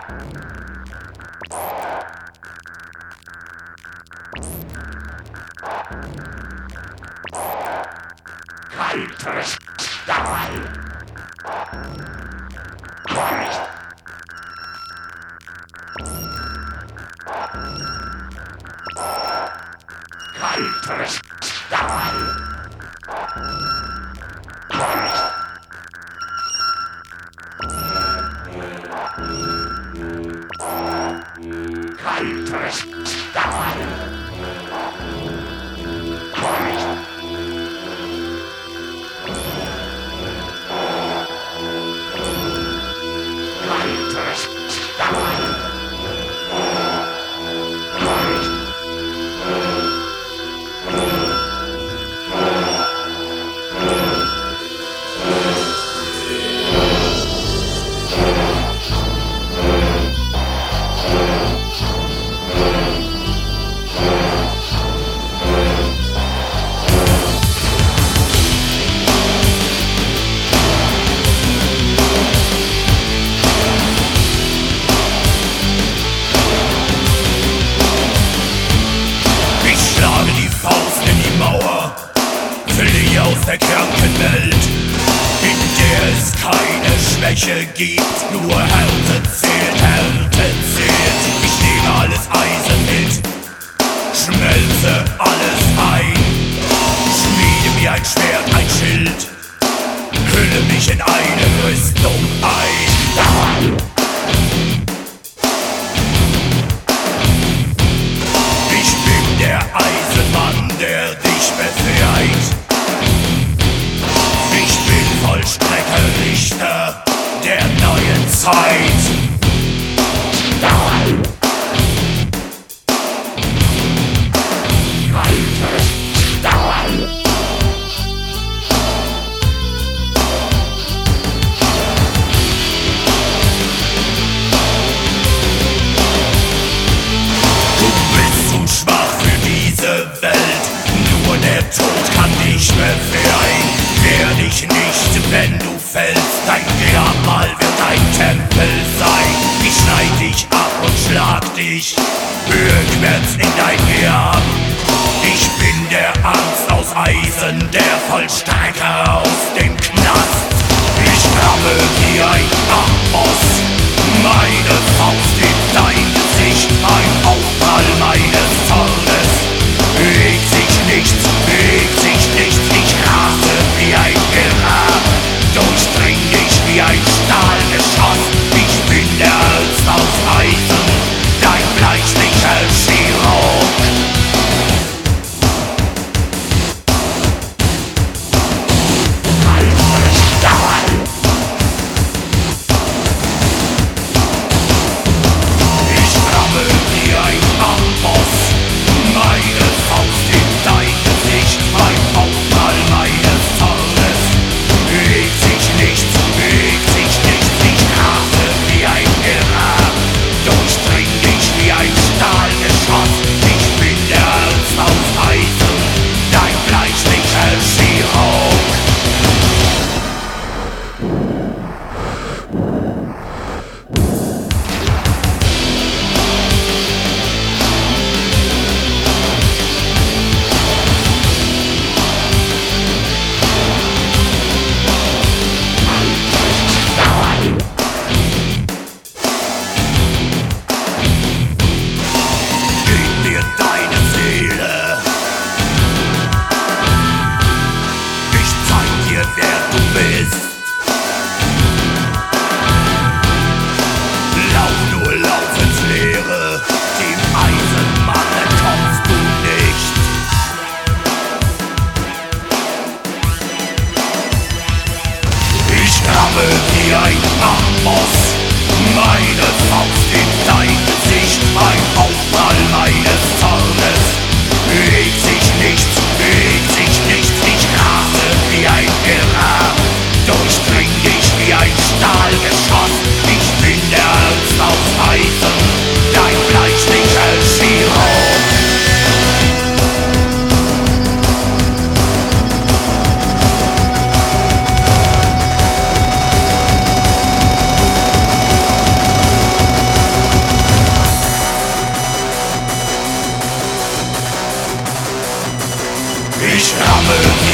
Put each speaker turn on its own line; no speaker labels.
Kaltes Stahl. Kaltes Stahl. Kaltes Stahl.
Der Krankenwelt, in der es keine Schwäche gibt, nur Härte zählt, Härte zählt. Ich nehme alles Eisen mit, schmelze alles ein, schmiede mir ein Schwert, ein Schild, hülle mich in eine Rüstung ein. Ich bin der Eisenmann, der dich befreit. Vollstrecker Richter der neuen Zeit.
Kaltes Stahl.
Du bist zu schwach für diese Welt, nur der Tod kann dich befreien. Wehr dich nicht, wenn du fällst, dein Grabmal wird ein Tempel sein. Ich schneid dich ab und schlag dich rückwärts in dein Grab. Ich bin der Arzt aus Eisen, der Vollstrecker aus dem Knast. Ich grabe wie ein Amboss, meine Faust in dein Gesicht, ein Aufprall meines Zornes. Regt sich nichts, ich rase wie ein Grab, durchdring dich wie ein Stahlgeschoss. Ich bin der Arzt aus Eisen, dein bleichlicher Chirurg.
Kaltes Stahl.
Ich ramme wie ein Amboss, meine Faust in dein Gesicht, ein Aufprall meines Zornes. Regt sich nichts, ich rase wie ein Grab, durchdring dich wie ein Stahlgeschoss. Ich bin der Arzt aus Eisen, dein bleichlicher Chirurg. Gib mir deine Seele. Ich zeig dir, wer du bist. Lauf ins Leere, dem Eisenmann entkommst du nicht. Ich grabe wie ein Amboss, meine Faust in dein Gesicht, ein Aufprall meines Zornes. Regt sich nichts, ich rase wie ein Grab, durchdring dich wie ein Stahlgeschoss. Ich bin der Arzt aus Eisen, dein bleichlicher Chirurg. böse.